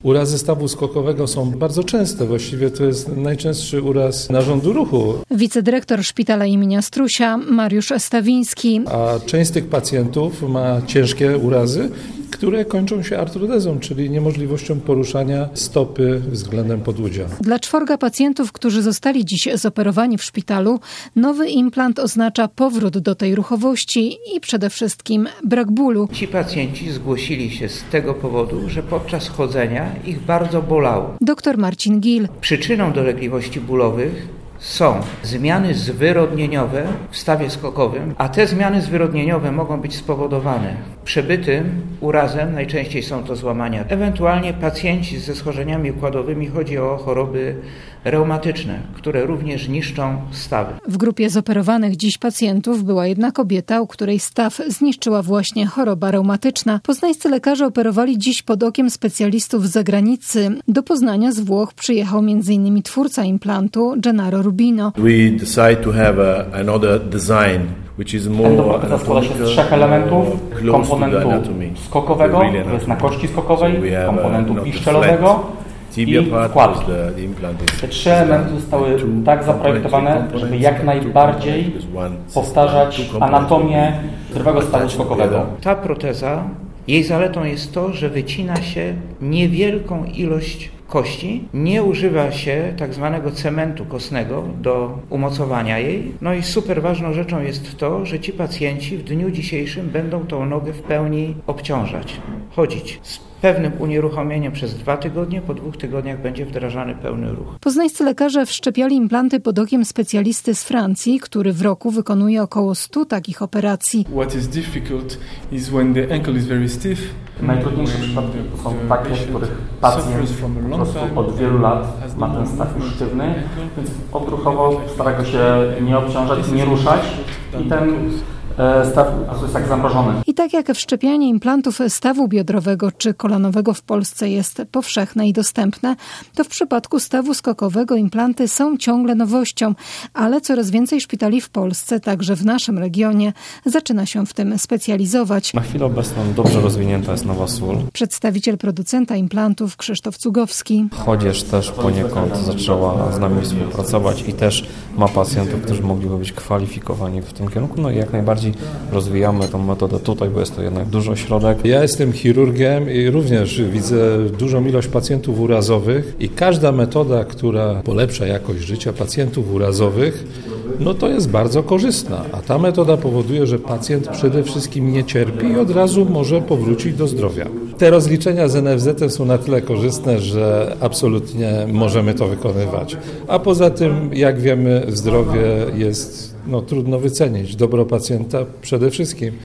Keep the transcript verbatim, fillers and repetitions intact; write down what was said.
Urazy stawu skokowego są bardzo częste, właściwie to jest najczęstszy uraz narządu ruchu. Wicedyrektor szpitala imienia Strusia Mariusz Stawiński. A część z tych pacjentów ma ciężkie urazy, które kończą się artrodezą, czyli niemożliwością poruszania stopy względem podłodzia. Dla czworga pacjentów, którzy zostali dziś zoperowani w szpitalu, nowy implant oznacza powrót do tej ruchowości i przede wszystkim brak bólu. Ci pacjenci zgłosili się z tego powodu, że podczas chodzenia ich bardzo bolało. Doktor Marcin Gil. Przyczyną dolegliwości bólowych są zmiany zwyrodnieniowe w stawie skokowym, a te zmiany zwyrodnieniowe mogą być spowodowane przebytym urazem, najczęściej są to złamania. Ewentualnie pacjenci ze schorzeniami układowymi, chodzi o choroby reumatyczne, które również niszczą stawy. W grupie zoperowanych dziś pacjentów była jedna kobieta, u której staw zniszczyła właśnie choroba reumatyczna. Poznańscy lekarze operowali dziś pod okiem specjalistów z zagranicy. Do Poznania z Włoch przyjechał m.in. twórca implantu Gennaro Rubino. We decide to have a, another design. Ten proteza składa się z trzech elementów: komponentu skokowego, to jest na kości skokowej, komponentu piszczelowego i wkładki. Te trzy elementy zostały tak zaprojektowane, żeby jak najbardziej powtarzać anatomię zdrowego stawu skokowego. Ta proteza, jej zaletą jest to, że wycina się niewielką ilość kości, nie używa się tak zwanego cementu kostnego do umocowania jej. No i super ważną rzeczą jest to, że ci pacjenci w dniu dzisiejszym będą tą nogę w pełni obciążać, chodzić z pewnym unieruchomieniem przez dwa tygodnie, po dwóch tygodniach będzie wdrażany pełny ruch. Poznańscy lekarze wszczepiali implanty pod okiem specjalisty z Francji, który w roku wykonuje około stu takich operacji. What is difficult is when the ankle is very stiff. Najtrudniejsze przypadki są takie, w których pacjent po prostu od wielu lat ma ten staw już sztywny, więc odruchowo stara go się nie obciążać, nie ruszać i ten staw jest tak zamrożony. I tak jak wszczepianie implantów stawu biodrowego czy kolanowego w Polsce jest powszechne i dostępne, to w przypadku stawu skokowego implanty są ciągle nowością, ale coraz więcej szpitali w Polsce, także w naszym regionie, zaczyna się w tym specjalizować. Na chwilę obecną dobrze rozwinięta jest nowa sól. Przedstawiciel producenta implantów Krzysztof Cugowski. Chodzież też poniekąd zaczęła z nami współpracować i też ma pacjentów, którzy mogliby być kwalifikowani w tym kierunku. No i jak najbardziej rozwijamy tą metodę tutaj, bo jest to jednak duży ośrodek. Ja jestem chirurgiem i również widzę dużą ilość pacjentów urazowych i każda metoda, która polepsza jakość życia pacjentów urazowych, no to jest bardzo korzystna, a ta metoda powoduje, że pacjent przede wszystkim nie cierpi i od razu może powrócić do zdrowia. Te rozliczenia z N F Z-em są na tyle korzystne, że absolutnie możemy to wykonywać. A poza tym, jak wiemy, zdrowie jest no, trudno wycenić. Dobro pacjenta przede wszystkim.